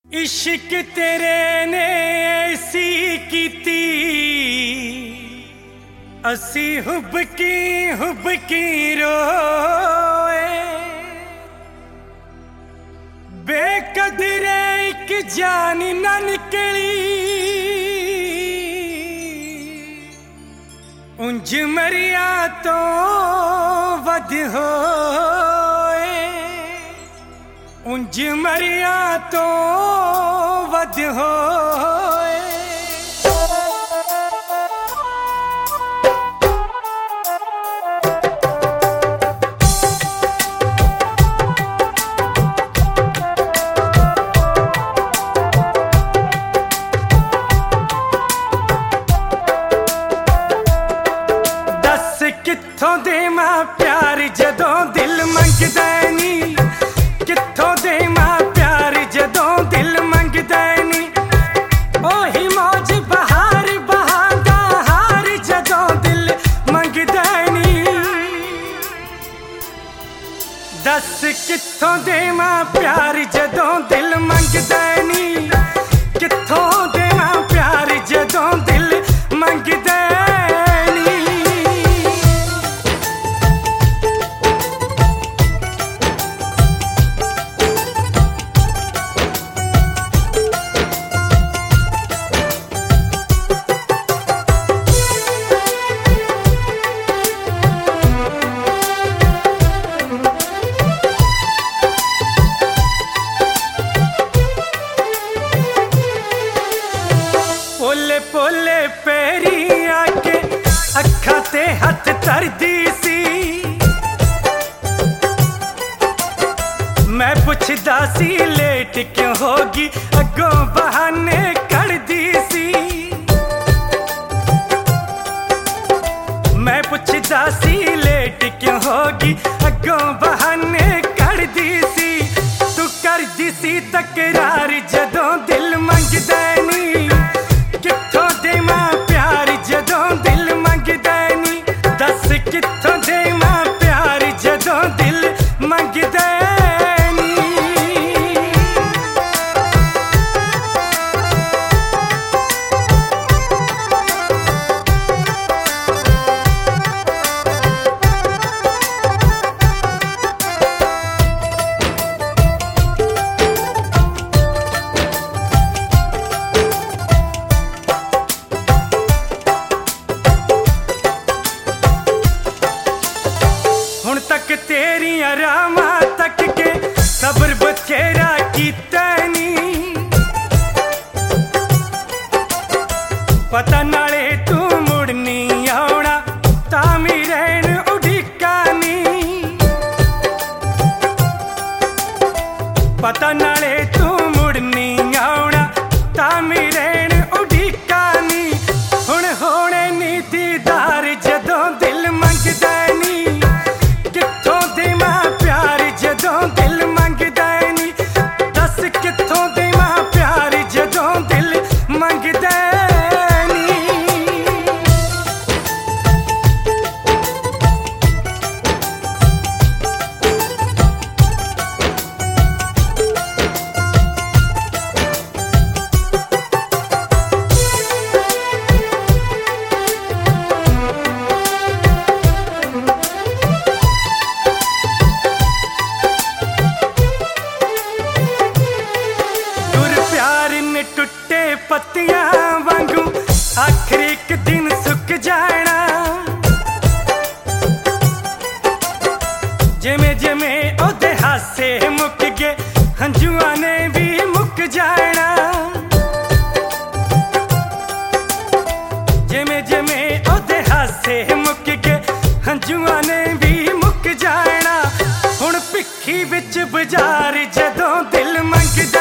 इश्क तेरे ने ऐसी कीती असी हुब की रोए बेकदरे एक जान न निकली उंज मरिया तो वध होए उंज मरिया तो वध होए। दस कित्थों देवां प्यार जदों दिल मंगदा नी कित्थों देवां प्यार जदों दिल मंगदा नी ओही मौज बहार बहांदा हार जदों दिल मंगदा नी। दस कित्थों देवां प्यार जदों दिल मंगदा नी कित्थों देवां प्यार जदों दिल मंगदा पोले पोले पैरी आके अखा ते हथ धरदी सी मैं पुछदा सी लेट क्यों होगी अगों बहाने कढ़दी सी मैं पुछदा सी लेट क्यों होगी अगों बहाने कढ़दी सी तू करदी सी तकरार जदों दिल मंगदा नी कित्थों देवां प्यार जदों दिल मंगदा नी। दस कित्थों देवां प्यार जदों दिल मंगदा नी। हुण तक तेरियां रावां तक के सबर बथेरा कीता नी पता नाले तू मुड़नी आउणा तामी रहन उड़ीका नी पता नाले तू मुड़नी आउणा तामी रहन उड़ीका नी हुण होणे नी दीदार जदों दिल मंगदा नी कित्थों देवां प्यार जदों दिल मंगदा नी। दस कित्थों देवां प्यार जदों दिल मंगदा नी। टुट्टे पत्तियां वांगू आखिर एक दिन सुक जाना जिमें जिमें ओदे हासे मुक गए हंजुआं ने भी मुक जाना जिमें जिमें ओदे हासे मुक गए हंजुआं ने भी मुक जाना हुण भिक्खी विच बाजार जदों दिल मंगदा